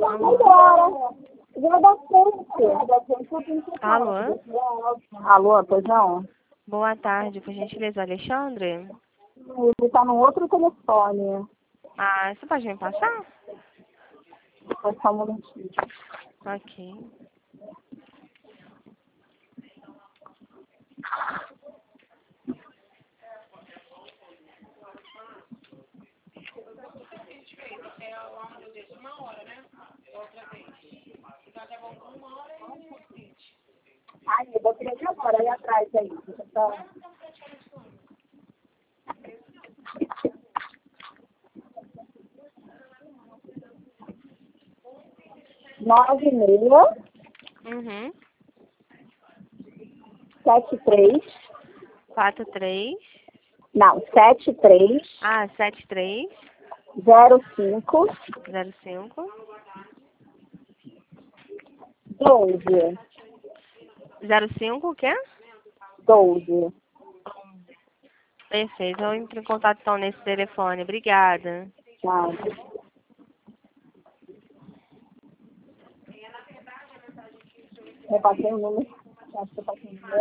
Agora. Já dá tempo. Alô? Alô, pois não? Boa tarde, por gentileza, Alexandre? Ele tá no outro telefone. Ah, você pode me passar? Foi só um momentinho. Ok. Ai, eu vou tirar de agora, aí atrás aí. Tá. 96 Uhum. 73. 43. Não, 73 Ah, 73. 05 05. 12. 05 o quê? 12. Perfeito. Eu entro em contato então nesse telefone. Obrigada. Tchau. Eu passei o número. Acho que eu passei o número.